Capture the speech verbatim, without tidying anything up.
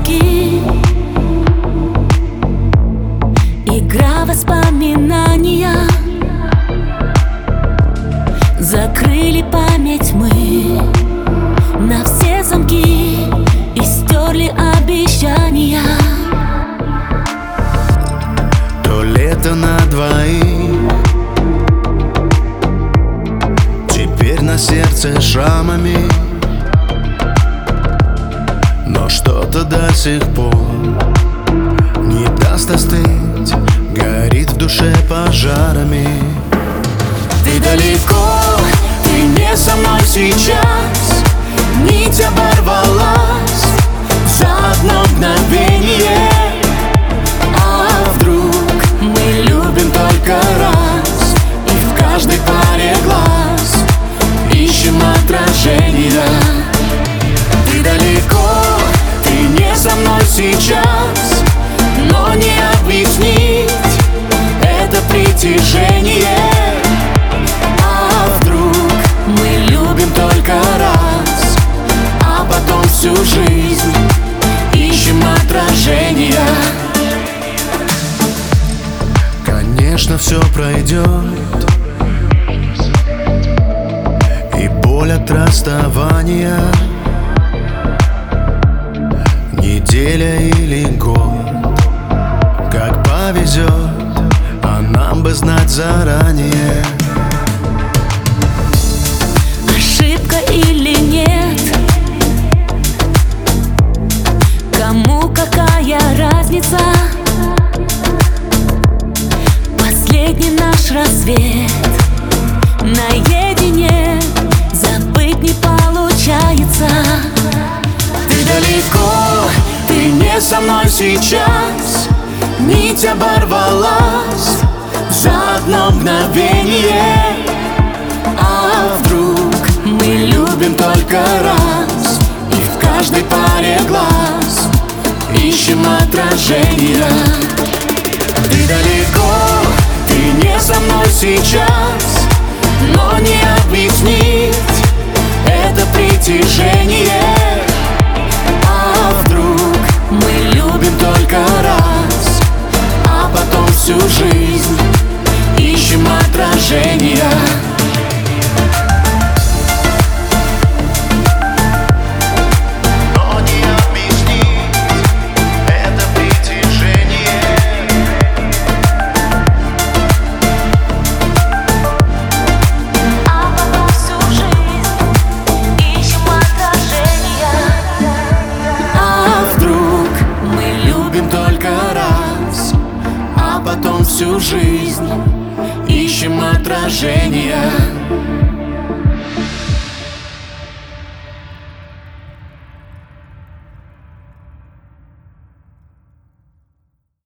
замки, игра воспоминания. Закрыли память мы на все замки и стерли обещания. То лето на двоих, теперь на сердце шрамами, но что-то до сих пор не даст остыть, горит в душе пожарами. Ты далеко, ты не со мной сейчас, нить оборвалась за одно мгновение. А вдруг мы любим только раз, и в каждой паре глаз ищем отражения. Ты далеко, ты не со мной сейчас, но не объяснить это притяжение. А вдруг мы любим только раз, а потом всю жизнь ищем отражения. Конечно, все пройдет, и боль от расставания, неделя или год, как повезет, а нам бы знать заранее. Ошибка или нет, кому какая разница? Последний наш рассвет, наедине забыть не получается. Ты далеко, ты не со мной сейчас, нить оборвалась за одно мгновение. А вдруг мы любим только раз, и в каждой паре глаз ищем отражения. Ты далеко, ты не со мной сейчас, но не объяснить это притяжение. А вдруг мы любим только раз, а потом всю жизнь ищем отражения. Потом всю жизнь ищем отражения.